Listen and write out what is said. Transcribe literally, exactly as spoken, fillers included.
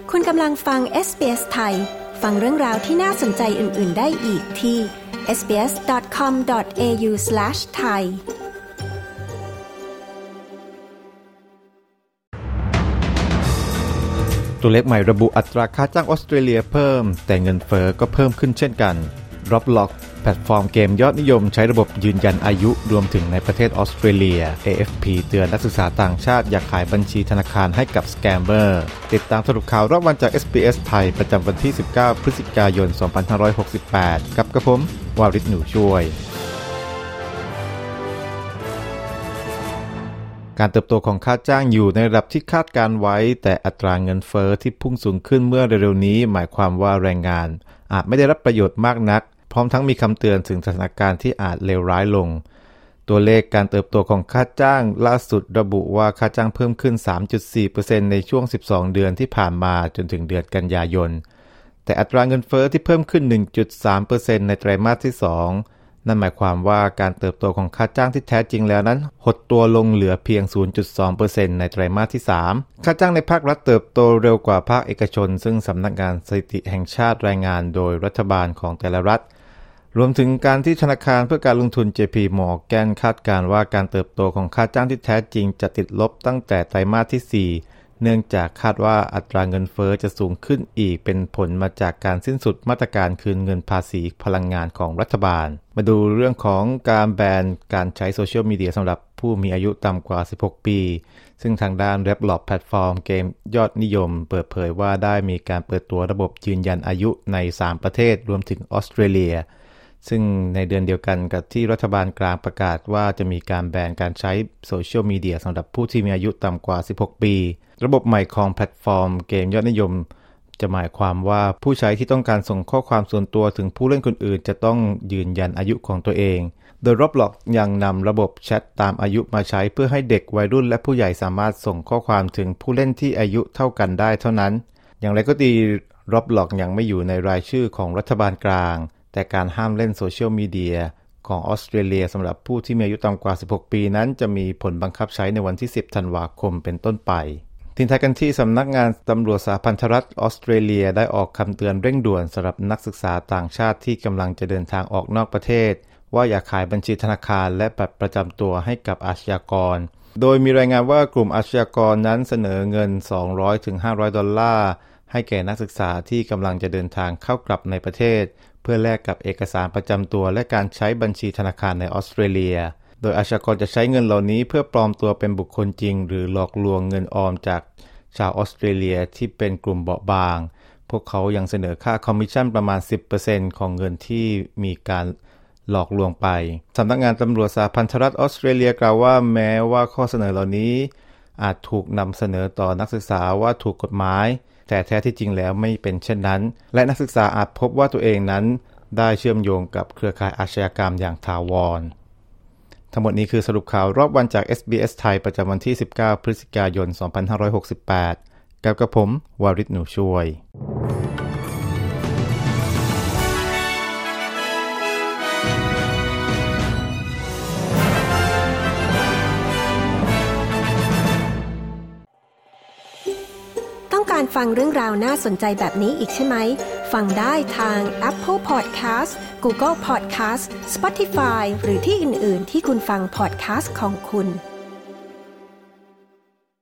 คุณกำลังฟัง เอส บี เอส ไทยฟังเรื่องราวที่น่าสนใจอื่นๆได้อีกที่ เอส บี เอส ดอท คอม ดอท เอ ยู สแลช ไทยตัวเลขใหม่ระบุอัตราค่าจ้างออสเตรเลียเพิ่มแต่เงินเฟ้อก็เพิ่มขึ้นเช่นกัน Roblox แพลตฟอร์มเกมยอดนิยมใช้ระบบยืนยันอายุรวมถึงในประเทศออสเตรเลีย เอ เอฟ พี เตือนนักศึกษาต่างชาติอย่าขายบัญชีธนาคารให้กับสแกมเมอร์ติดตามสรุปข่าวรอบวันจาก เอส บี เอส ไทยประจำวันที่สิบเก้าพฤศจิกายนสองพันห้าร้อยหกสิบแปดกับกระผมวาริศหนูช่วยการเติบโตของค่าจ้างอยู่ในระดับที่คาดการไว้แต่อัตราเงินเฟ้อที่พุ่งสูงขึ้นเมื่อเร็วๆนี้หมายความว่าแรงงานอาจไม่ได้รับประโยชน์มากนักพร้อมทั้งมีคำเตือนถึงสถานการณ์ที่อาจเลวร้ายลงตัวเลขการเติบโตของค่าจ้างล่าสุดระบุว่าค่าจ้างเพิ่มขึ้น สามจุดสี่เปอร์เซ็นต์ ในช่วงสิบสองเดือนที่ผ่านมาจนถึงเดือนกันยายนแต่อัตราเงินเฟ้อที่เพิ่มขึ้น หนึ่งจุดสามเปอร์เซ็นต์ ในไตรมาสที่สองนั่นหมายความว่าการเติบโตของค่าจ้างที่แท้จริงแล้วนั้นหดตัวลงเหลือเพียง ศูนย์จุดสองเปอร์เซ็นต์ ในไตรมาสที่สามค่าจ้างในภาครัฐเติบโตเร็วกว่าภาคเอกชนซึ่งสำนักงานสถิติแห่งชาติรายงานโดยรัฐบาลของแต่ละรัฐรวมถึงการที่ธนาคารเพื่อการลงทุน เจ พี Morgan คาดการณ์ว่าการเติบโตของค่าจ้างที่แท้จริงจะติดลบตั้งแต่ไตรมาสที่สี่เนื่องจากคาดว่าอัตราเงินเฟ้อจะสูงขึ้นอีกเป็นผลมาจากการสิ้นสุดมาตรการคืนเงินภาษีพลังงานของรัฐบาลมาดูเรื่องของการแบนการใช้โซเชียลมีเดียสำหรับผู้มีอายุต่ำกว่าสิบหกปีซึ่งทางด้าน Roblox แพลตฟอร์มเกมยอดนิยมเปิดเผยว่าได้มีการเปิดตัวระบบยืนยันอายุในสามประเทศรวมถึงออสเตรเลียซึ่งในเดือนเดียวกันกับที่รัฐบาลกลางประกาศว่าจะมีการแบนการใช้โซเชียลมีเดียสำหรับผู้ที่มีอายุต่ำกว่าสิบหกปีระบบใหม่ของแพลตฟอร์มเกมยอดนิยมจะหมายความว่าผู้ใช้ที่ต้องการส่งข้อความส่วนตัวถึงผู้เล่นคนอื่นจะต้องยืนยันอายุของตัวเองโดย Roblox ยังนำระบบแชทตามอายุมาใช้เพื่อให้เด็กวัยรุ่นและผู้ใหญ่สามารถส่งข้อความถึงผู้เล่นที่อายุเท่ากันได้เท่านั้นอย่างไรก็ดี Roblox ยังไม่อยู่ในรายชื่อของรัฐบาลกลางแต่การห้ามเล่นโซเชียลมีเดียของออสเตรเลียสำหรับผู้ที่มีอายุต่ำกว่าสิบหกปีนั้นจะมีผลบังคับใช้ในวันที่สิบธันวาคมเป็นต้นไปทิ้งท้ายกันที่สำนักงานตำรวจสหพันธรัฐออสเตรเลียได้ออกคำเตือนเร่งด่วนสำหรับนักศึกษาต่างชาติที่กำลังจะเดินทางออกนอกประเทศว่าอย่าขายบัญชีธนาคารและบัตรประจำตัวให้กับอาชญากรโดยมีรายงานว่ากลุ่มอาชญากรนั้นเสนอเงิน สองร้อยถึงห้าร้อย ดอลลาร์ให้แก่นักศึกษาที่กำลังจะเดินทางเข้ากลับในประเทศเพื่อแลกกับเอกสารประจำตัวและการใช้บัญชีธนาคารในออสเตรเลียโดยอาชญากรจะใช้เงินเหล่านี้เพื่อปลอมตัวเป็นบุคคลจริงหรือหลอกลวงเงินออมจากชาวออสเตรเลียที่เป็นกลุ่มเบาะบางพวกเขายังเสนอค่าคอมมิชชั่นประมาณ สิบเปอร์เซ็นต์ ของเงินที่มีการหลอกลวงไปสำนักงานตำรวจสหพันธรัฐออสเตรเลียกล่าวว่าแม้ว่าข้อเสนอเหล่านี้อาจถูกนำเสนอต่อนักศึกษาว่าถูกกฎหมายแต่แท้ที่จริงแล้วไม่เป็นเช่นนั้นและนักศึกษาอาจพบว่าตัวเองนั้นได้เชื่อมโยงกับเครือข่ายอาชญากรรมอย่างถาวรทั้งหมดนี้คือสรุปข่าวรอบวันจาก เอส บี เอส ไทยประจำวันที่สิบเก้าพฤศจิกายนสองพันห้าร้อยหกสิบแปดกับกระผมวาริศหนูช่วยต้องการฟังเรื่องราวน่าสนใจแบบนี้อีกใช่ไหมฟังได้ทาง Apple Podcast Google Podcast Spotify หรือที่อื่นๆที่คุณฟัง podcast ของคุณ